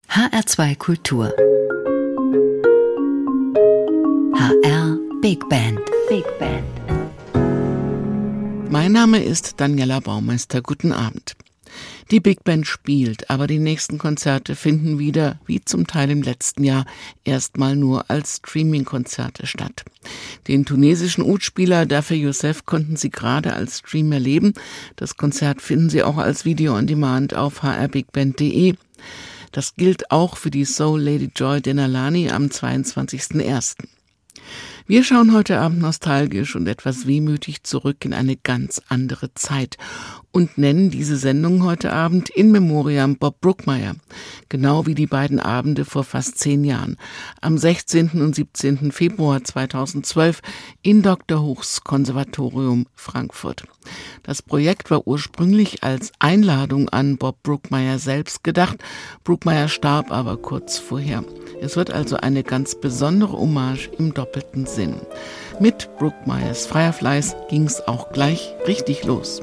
HR2 Kultur. HR Big Band. Big Band. Mein Name ist Daniela Baumeister. Guten Abend. Die Big Band spielt, aber die nächsten Konzerte finden wieder, wie zum Teil im letzten Jahr, erstmal nur als Streaming-Konzerte statt. Den tunesischen Oud-Spieler Daffé Youssef konnten Sie gerade als Stream erleben. Das Konzert finden Sie auch als Video on Demand auf hrbigband.de. Das gilt auch für die Soul Lady Joy Denalani am 22.01. Wir schauen heute Abend nostalgisch und etwas wehmütig zurück in eine ganz andere Zeit und nennen diese Sendung heute Abend In Memoriam Bob Brookmeyer, genau wie die beiden Abende vor fast 10 Jahren, am 16. und 17. Februar 2012 in Dr. Huchs Konservatorium Frankfurt. Das Projekt war ursprünglich als Einladung an Bob Brookmeyer selbst gedacht. Brookmeyer starb aber kurz vorher. Es wird also eine ganz besondere Hommage im doppelten Sinn. Mit Brookmeyers Fireflies ging es auch gleich richtig los.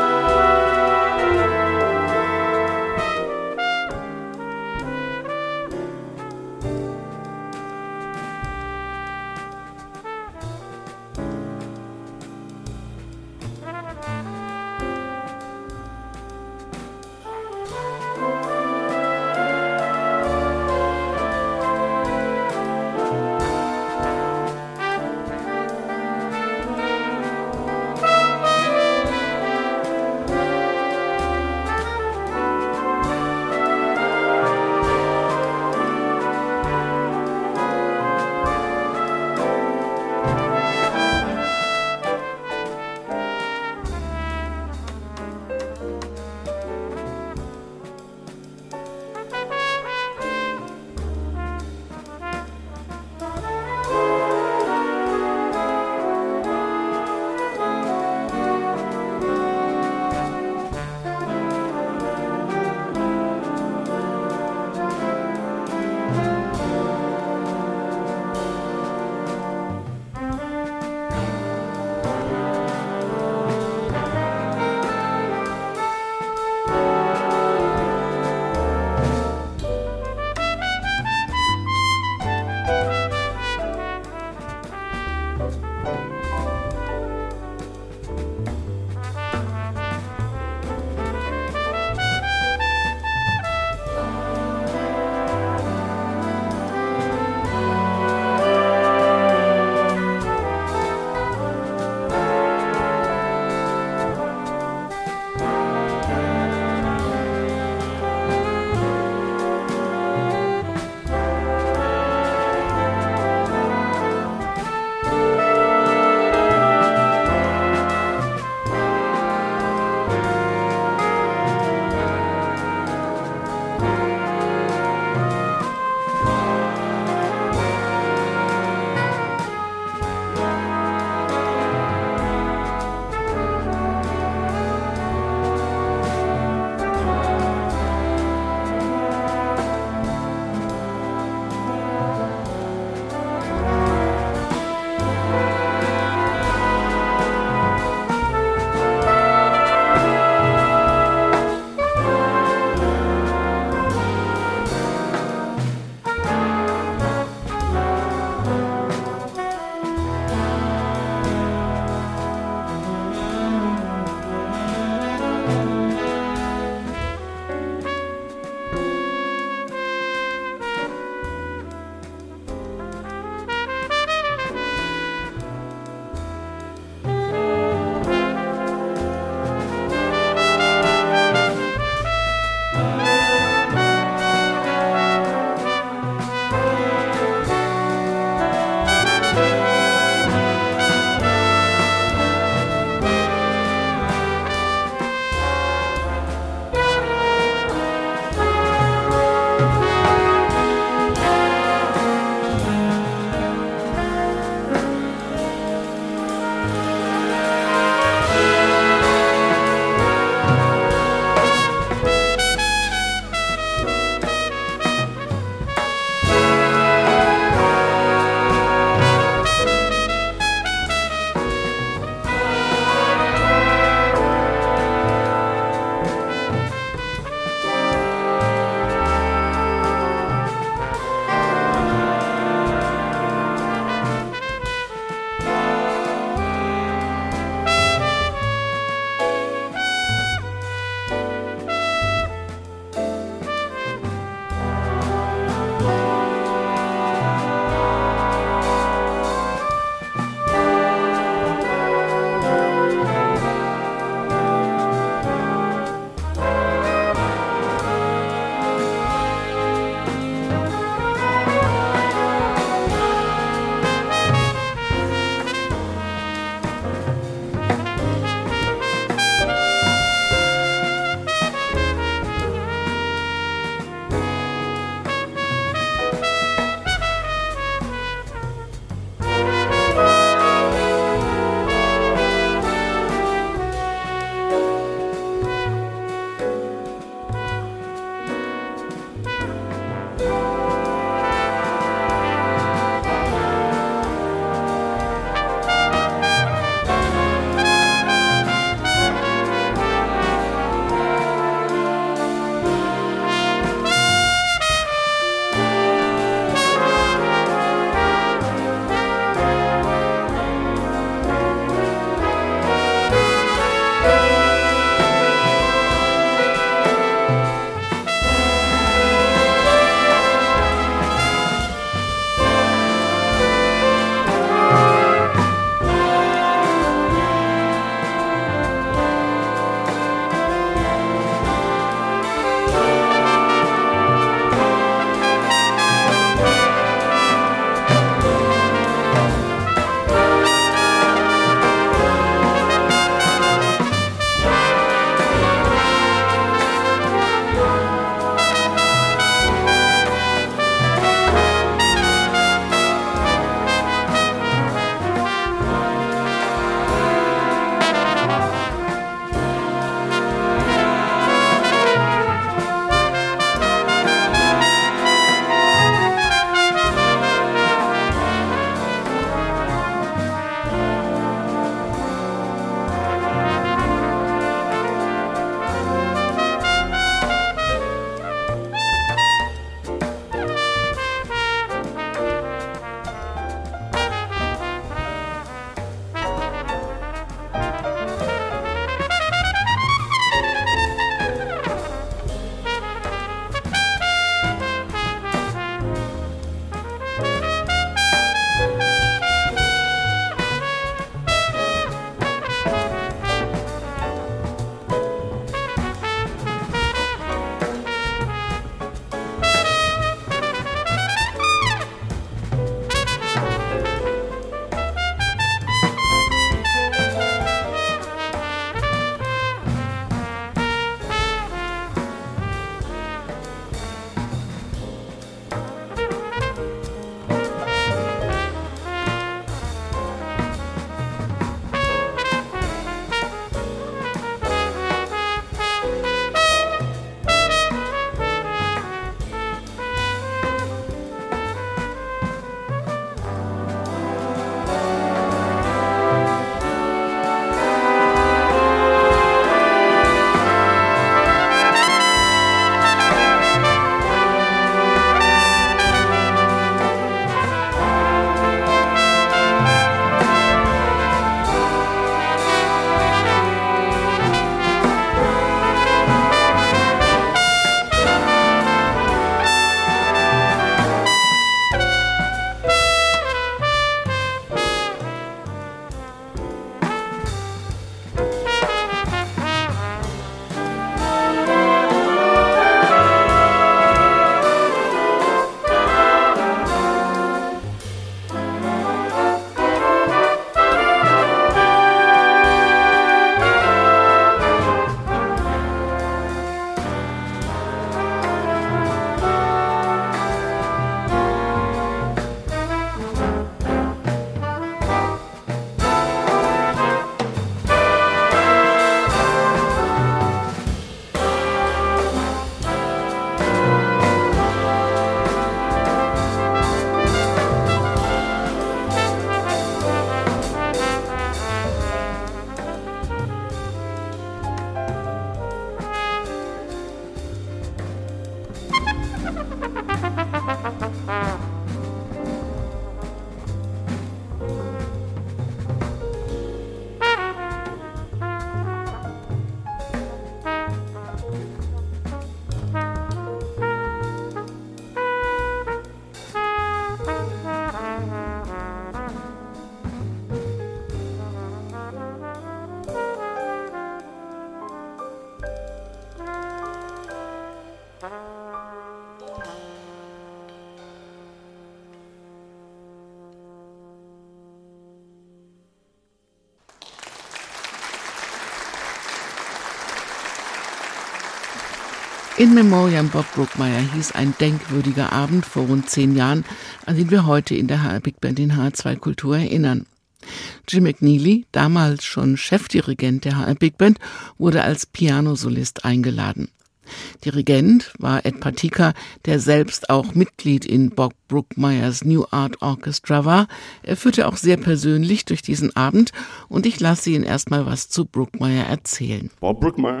In Memoriam Bob Brookmeyer hieß ein denkwürdiger Abend vor rund 10 Jahren, an den wir heute in der HR Big Band in HR2 Kultur erinnern. Jim McNeely, damals schon Chefdirigent der HR Big Band, wurde als Pianosolist eingeladen. Dirigent war Ed Patika, der selbst auch Mitglied in Bob Brookmeyers New Art Orchestra war. Er führte auch sehr persönlich durch diesen Abend und ich lasse ihn erstmal was zu Brookmeyer erzählen. Bob Brookmeyer,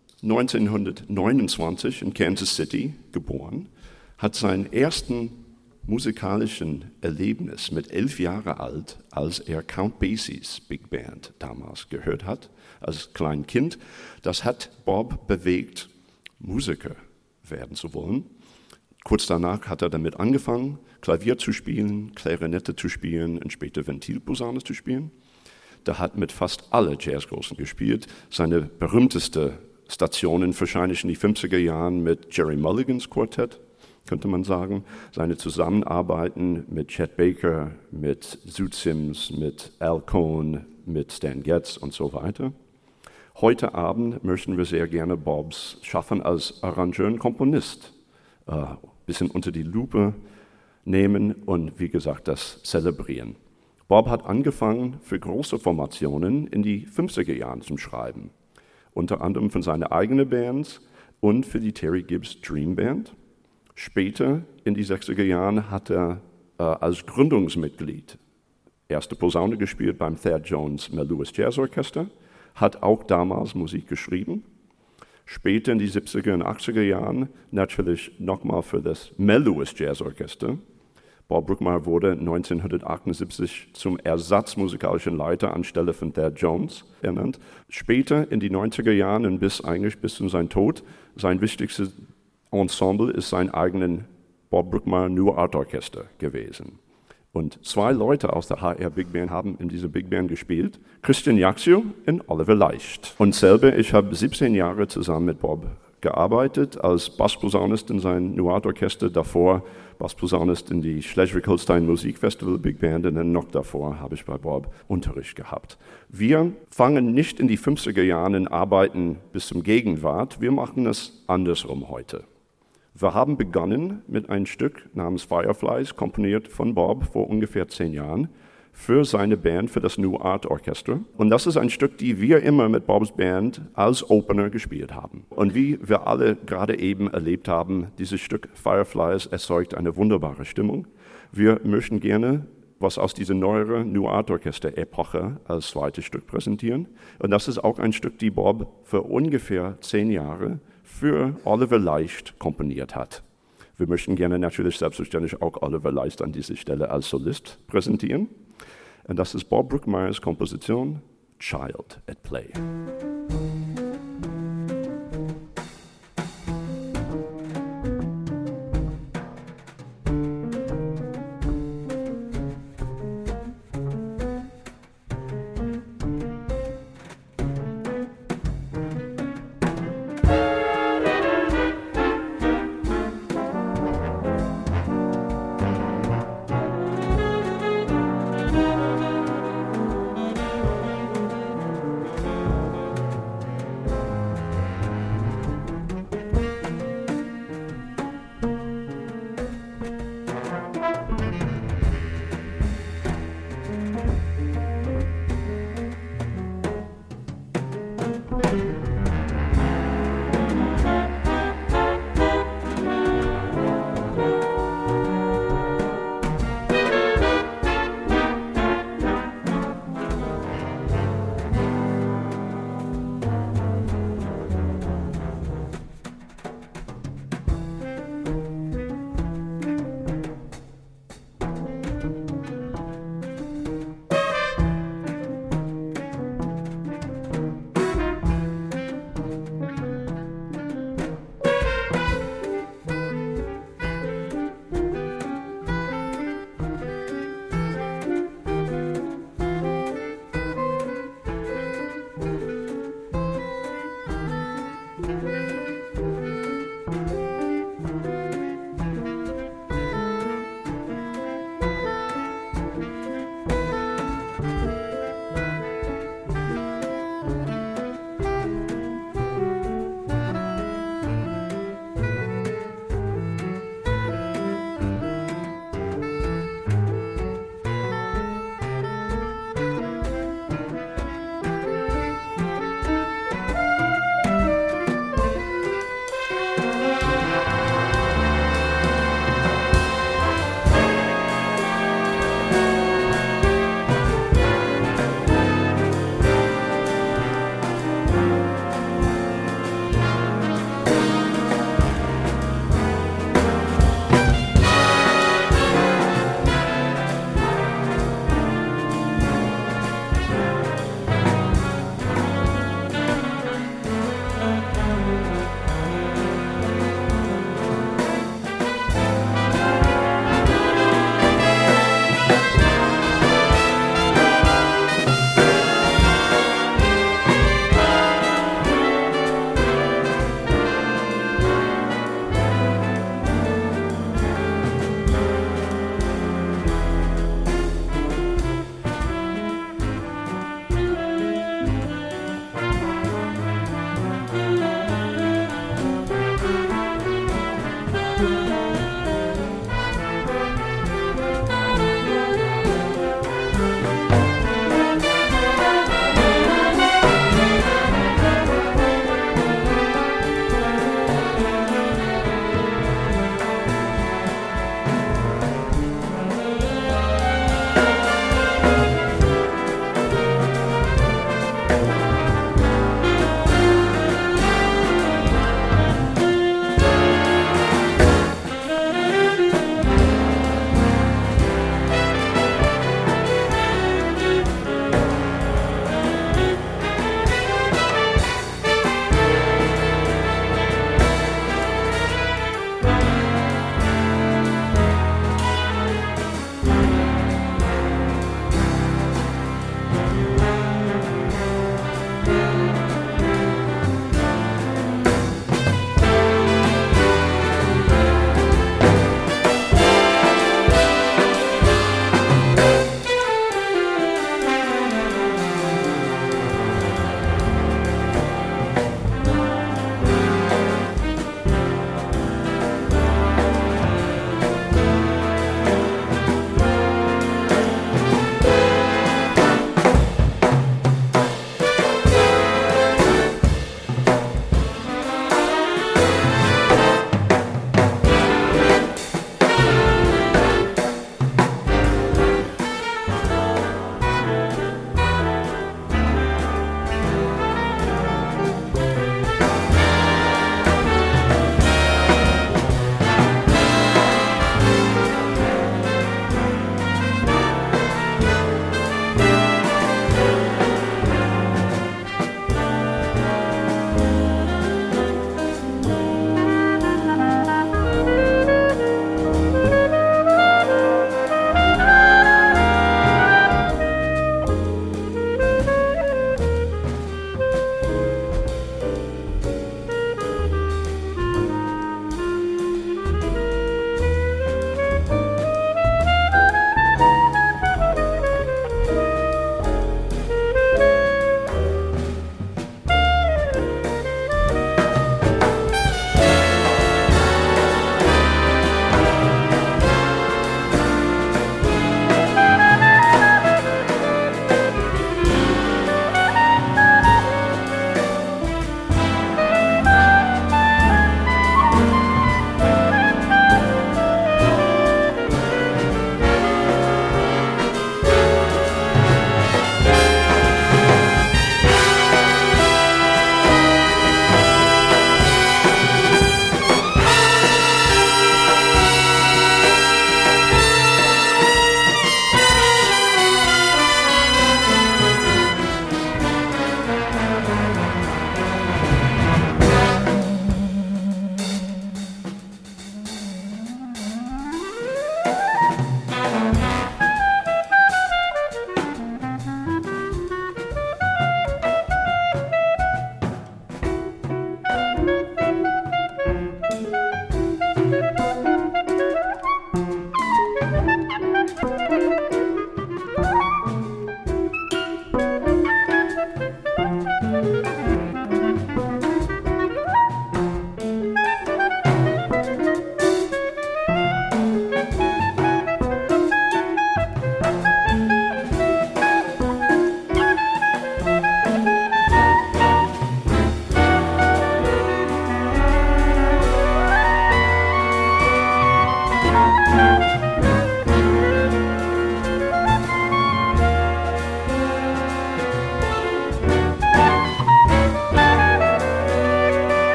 1929 in Kansas City geboren, hat seinen ersten musikalischen Erlebnis mit 11 Jahren alt, als er Count Basies Big Band damals gehört hat, als kleines Kind. Das hat Bob bewegt, Musiker werden zu wollen. Kurz danach hat er damit angefangen, Klavier zu spielen, Klarinette zu spielen und später Ventilposaune zu spielen. Der hat mit fast allen Jazzgroßen gespielt. Seine berühmteste Stationen wahrscheinlich in die 50er Jahren mit Jerry Mulligans Quartett, könnte man sagen. Seine Zusammenarbeiten mit Chet Baker, mit Zoot Sims, mit Al Cohn, mit Stan Getz und so weiter. Heute Abend möchten wir sehr gerne Bobs Schaffen als Arrangeur und Komponist ein bisschen unter die Lupe nehmen und wie gesagt das zelebrieren. Bob hat angefangen für große Formationen in die 50er Jahren zu schreiben. Unter anderem für seine eigene Bands und für die Terry Gibbs Dream Band. Später, in die 60er Jahren, hat er als Gründungsmitglied erste Posaune gespielt beim Thad Jones Mel Lewis Jazz Orchester, hat auch damals Musik geschrieben. Später in die 70er und 80er Jahren natürlich nochmal für das Mel Lewis Jazz Orchester. Bob Brookmeyer wurde 1978 zum Ersatzmusikalischen Leiter anstelle von Thad Jones ernannt. Später in die 90er Jahren und bis zu seinem Tod, sein wichtigstes Ensemble ist sein eigenes Bob Brookmeyer New Art Orchester gewesen. Und 2 Leute aus der HR Big Band haben in dieser Big Band gespielt, Christian Jaxio und Oliver Leicht. Und selber, ich habe 17 Jahre zusammen mit Bob gearbeitet, als Bassposaunist in seinem New Art Orchester, davor Bassposaunist in die Schleswig-Holstein Musikfestival Big Band und dann noch davor habe ich bei Bob Unterricht gehabt. Wir fangen nicht in die 50er Jahren und arbeiten bis zum Gegenwart, wir machen es andersrum heute. Wir haben begonnen mit einem Stück namens Fireflies, komponiert von Bob vor ungefähr 10 Jahren, für seine Band, für das New Art Orchester. Und das ist ein Stück, die wir immer mit Bobs Band als Opener gespielt haben. Und wie wir alle gerade eben erlebt haben, dieses Stück Fireflies erzeugt eine wunderbare Stimmung. Wir möchten gerne was aus dieser neueren New Art Orchester Epoche als zweites Stück präsentieren. Und das ist auch ein Stück, die Bob für ungefähr 10 Jahre für Oliver Leicht komponiert hat. Wir möchten gerne natürlich selbstverständlich auch Oliver Leicht an dieser Stelle als Solist präsentieren. Und das ist Bob Brookmeyers Komposition Child at Play.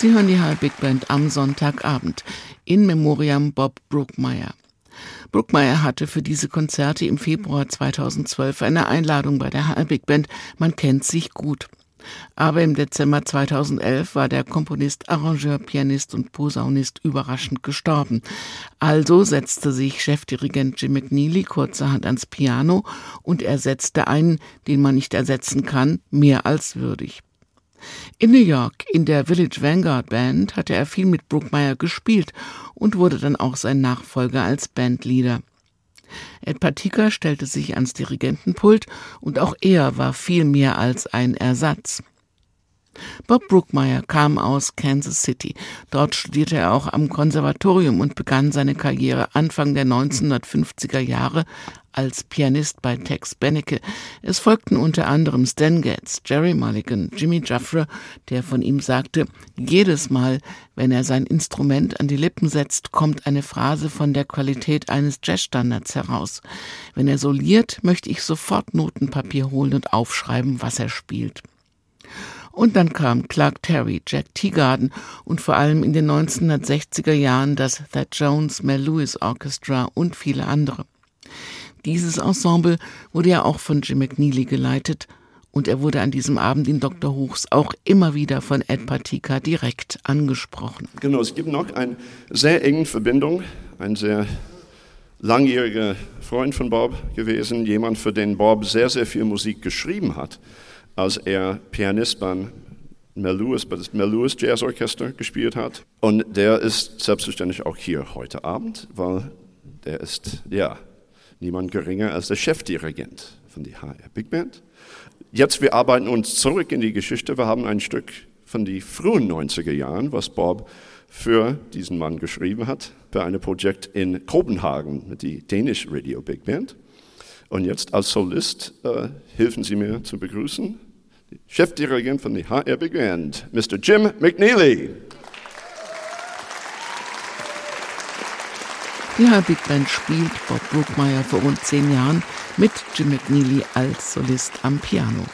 Sie hören die HR Big Band am Sonntagabend in Memoriam Bob Brookmeyer. Brookmeyer hatte für diese Konzerte im Februar 2012 eine Einladung bei der HR Big Band. Man kennt sich gut. Aber im Dezember 2011 war der Komponist, Arrangeur, Pianist und Posaunist überraschend gestorben. Also setzte sich Chefdirigent Jim McNeely kurzerhand ans Piano und ersetzte einen, den man nicht ersetzen kann, mehr als würdig. In New York, in der Village Vanguard Band, hatte er viel mit Brookmeyer gespielt und wurde dann auch sein Nachfolger als Bandleader. Ed Partyka stellte sich ans Dirigentenpult und auch er war viel mehr als ein Ersatz. Bob Brookmeyer kam aus Kansas City. Dort studierte er auch am Konservatorium und begann seine Karriere Anfang der 1950er Jahre als Pianist bei Tex Beneke. Es folgten unter anderem Stan Getz, Jerry Mulligan, Jimmy Jaffra, der von ihm sagte, jedes Mal, wenn er sein Instrument an die Lippen setzt, kommt eine Phrase von der Qualität eines Jazzstandards heraus. Wenn er soliert, möchte ich sofort Notenpapier holen und aufschreiben, was er spielt. Und dann kam Clark Terry, Jack Teagarden und vor allem in den 1960er Jahren das Thad Jones Mel Lewis Orchestra und viele andere. Dieses Ensemble wurde ja auch von Jim McNeely geleitet und er wurde an diesem Abend in Dr. Hochs auch immer wieder von Ed Partyka direkt angesprochen. Genau, es gibt noch eine sehr enge Verbindung, ein sehr langjähriger Freund von Bob gewesen, jemand, für den Bob sehr, sehr viel Musik geschrieben hat, als er Pianist beim Mel Lewis Jazz Orchester gespielt hat. Und der ist selbstverständlich auch hier heute Abend, weil der ist, niemand geringer als der Chefdirigent von der HR Big Band. Jetzt, wir arbeiten uns zurück in die Geschichte. Wir haben ein Stück von den frühen 90er Jahren, was Bob für diesen Mann geschrieben hat, für ein Projekt in Kopenhagen mit der Danish Radio Big Band. Und jetzt als Solist helfen Sie mir zu begrüßen, Chefdirigent von der HR Big Band, Mr. Jim McNeely. Die HR Big Band spielt Bob Brookmeyer vor rund 10 Jahren mit Jim McNeely als Solist am Piano.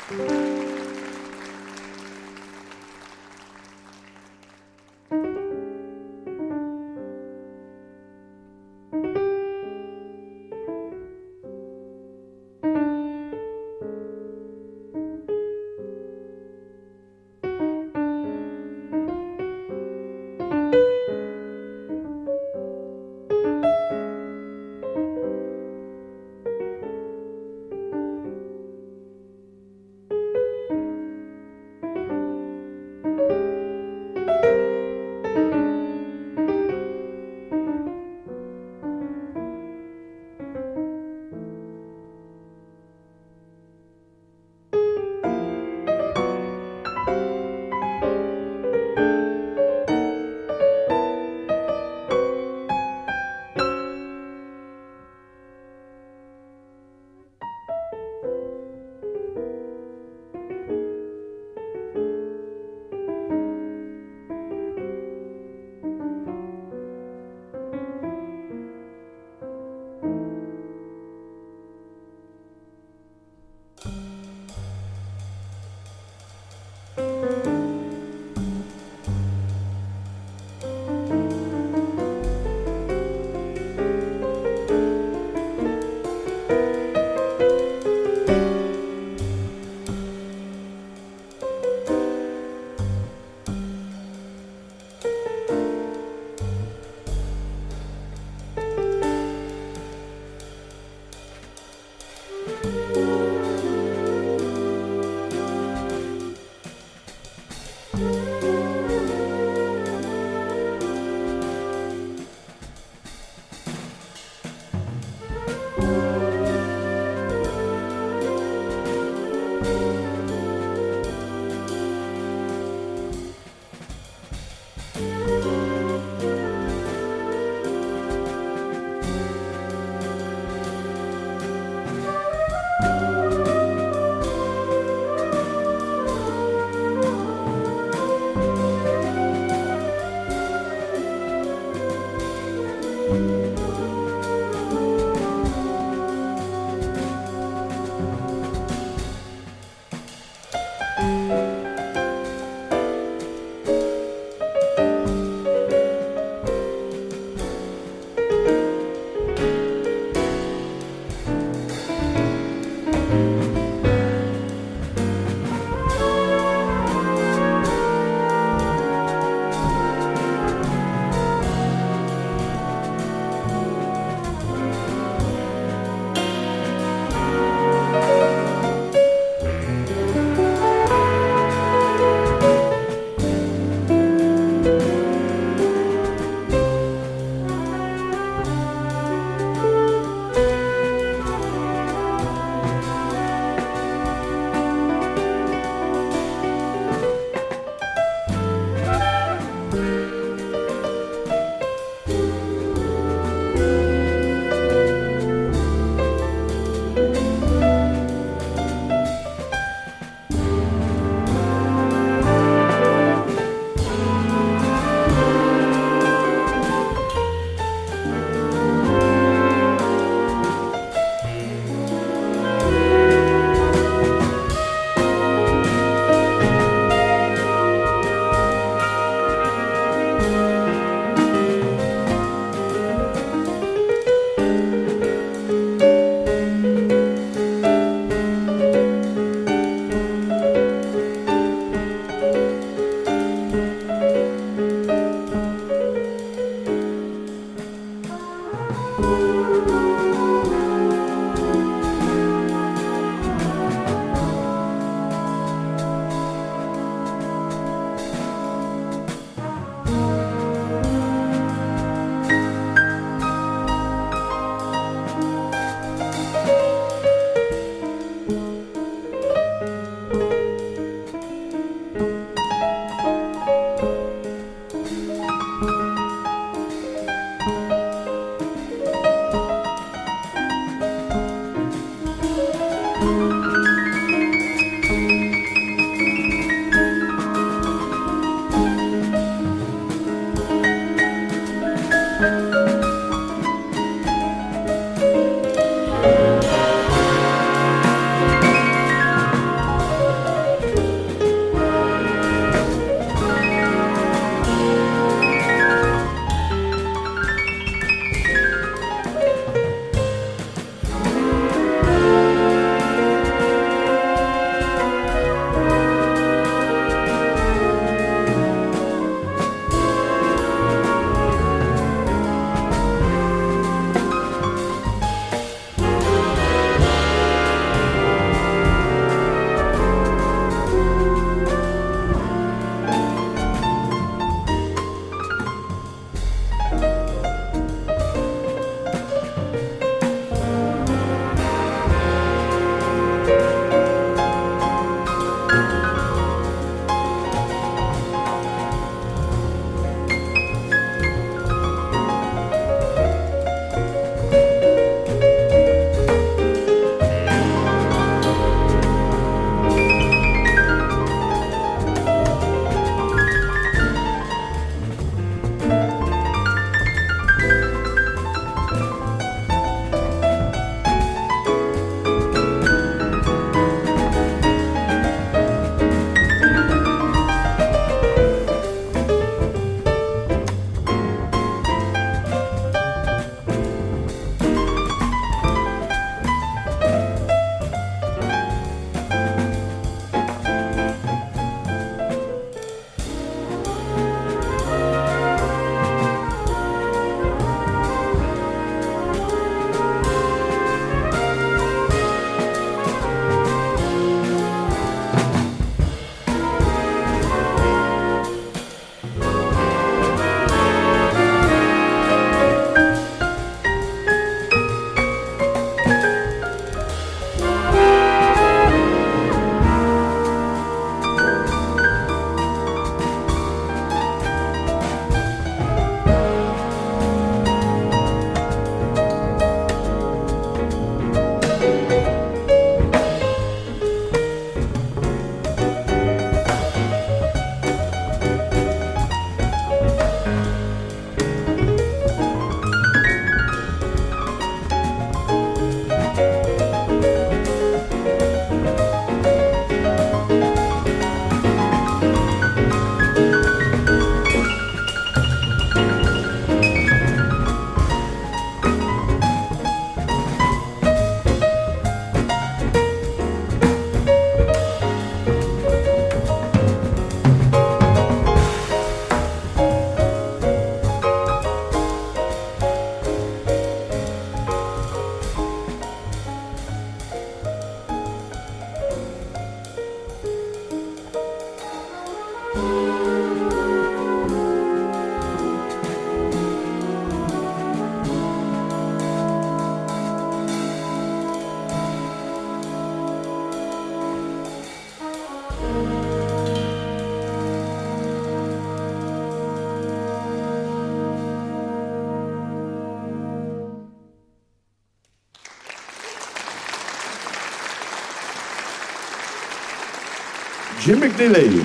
Jim McNeely.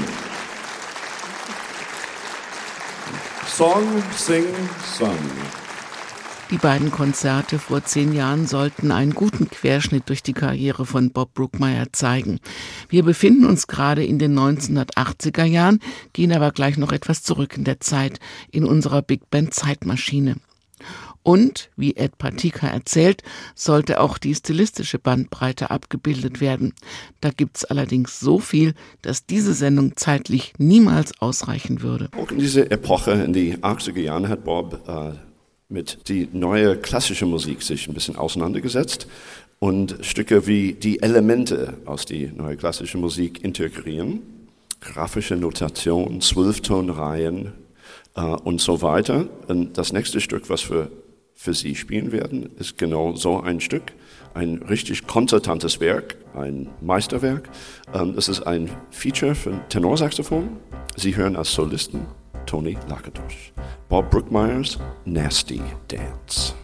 Song, Sing, Song. Die beiden Konzerte vor 10 Jahren sollten einen guten Querschnitt durch die Karriere von Bob Brookmeyer zeigen. Wir befinden uns gerade in den 1980er Jahren, gehen aber gleich noch etwas zurück in der Zeit, in unserer Big Band Zeitmaschine. Und, wie Ed Partyka erzählt, sollte auch die stilistische Bandbreite abgebildet werden. Da gibt's allerdings so viel, dass diese Sendung zeitlich niemals ausreichen würde. Auch in dieser Epoche, in die 80er Jahren, hat Bob mit die neue klassische Musik sich ein bisschen auseinandergesetzt und Stücke wie die Elemente aus die neue klassische Musik integrieren, grafische Notation, 12-Tonreihen und so weiter. Und das nächste Stück, was wir für Sie spielen werden, ist genau so ein Stück, ein richtig konzertantes Werk, ein Meisterwerk. Das ist ein Feature für Tenorsaxophon. Sie hören als Solisten Tony Lakatos. Bob Brookmeyer's Nasty Dance.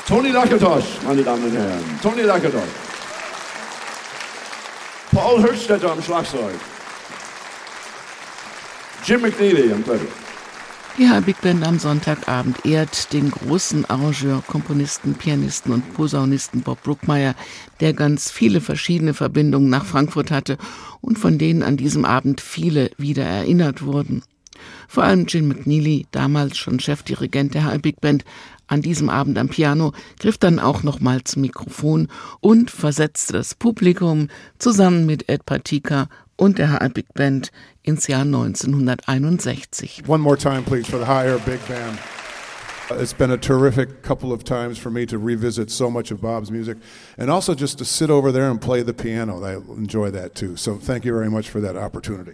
Tony Lakatosh, meine Damen und Herren. Tony Lakatosh. Paul Hurtstetter am Schlagzeug. Jim McNeely am Klavier. Die HR Big Band am Sonntagabend ehrt den großen Arrangeur, Komponisten, Pianisten und Posaunisten Bob Brookmeyer, der ganz viele verschiedene Verbindungen nach Frankfurt hatte und von denen an diesem Abend viele wieder erinnert wurden. Vor allem Jim McNeely, damals schon Chefdirigent der HR Big Band, an diesem Abend am Piano, griff dann auch nochmal zum Mikrofon und versetzte das Publikum zusammen mit Ed Patika und der HR Big Band ins Jahr 1961. One more time, please, for the HR Big Band. It's been a terrific couple of times for me to revisit so much of Bob's music and also just to sit over there and play the piano. I enjoy that too. So thank you very much for that opportunity.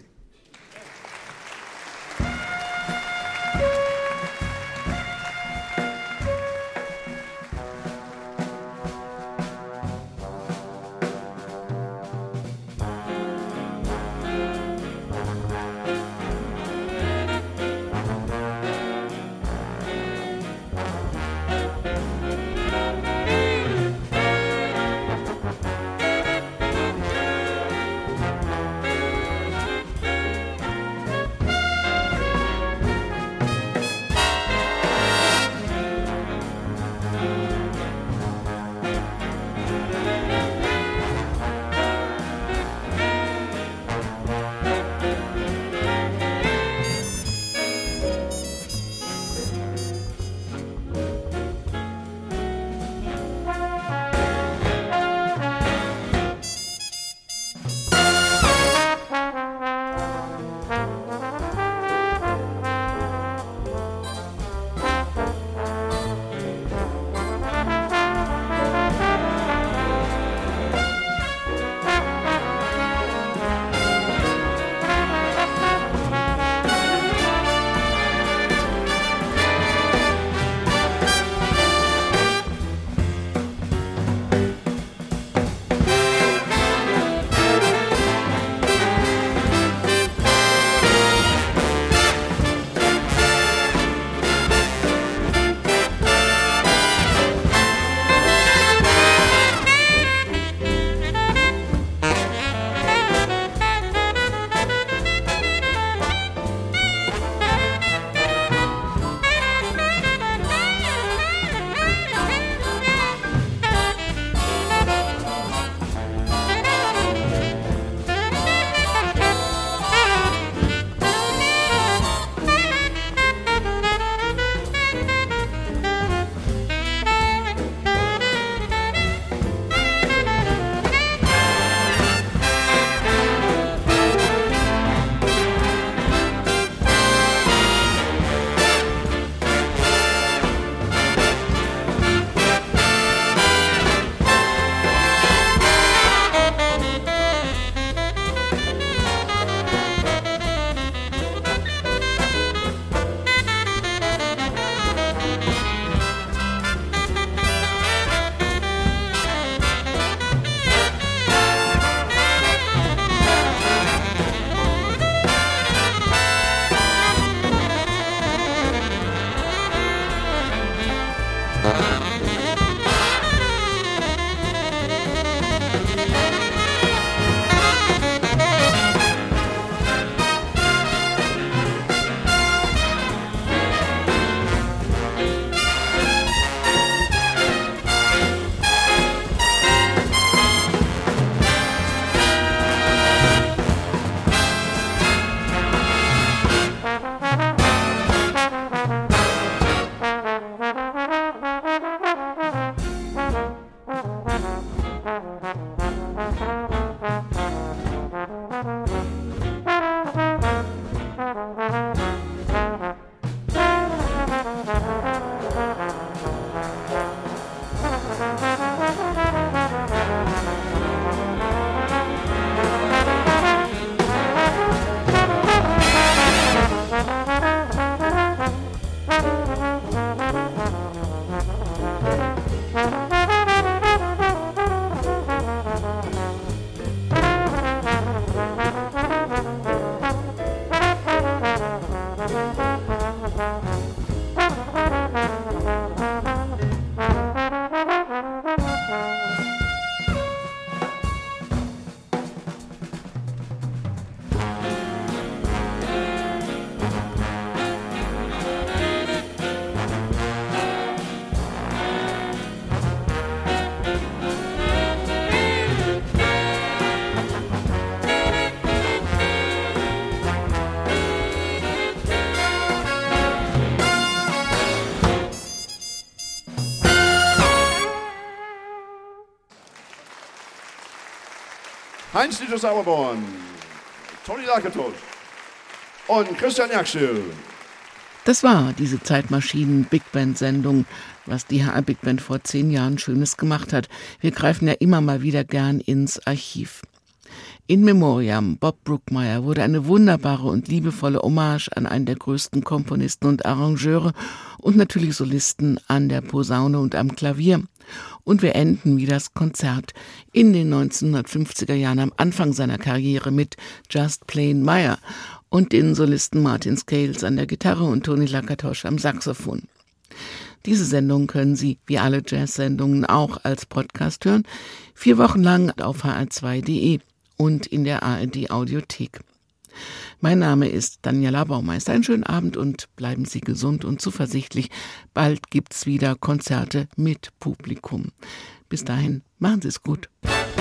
Heinz-Dieter Sauerborn, Toni Lakatosch und Christian Jackschel. Das war diese Zeitmaschinen-Big-Band-Sendung, was die HR Big Band vor 10 Jahren Schönes gemacht hat. Wir greifen ja immer mal wieder gern ins Archiv. In Memoriam Bob Brookmeyer wurde eine wunderbare und liebevolle Hommage an einen der größten Komponisten und Arrangeure und natürlich Solisten an der Posaune und am Klavier. Und wir enden wie das Konzert in den 1950er Jahren am Anfang seiner Karriere mit Just Plain Meyer und den Solisten Martin Scales an der Gitarre und Toni Lakatosch am Saxophon. Diese Sendung können Sie, wie alle Jazz-Sendungen, auch als Podcast hören, 4 Wochen lang auf hr2.de und in der ARD-Audiothek. Mein Name ist Daniela Baumeister. Einen schönen Abend und bleiben Sie gesund und zuversichtlich. Bald gibt's wieder Konzerte mit Publikum. Bis dahin, machen Sie es gut.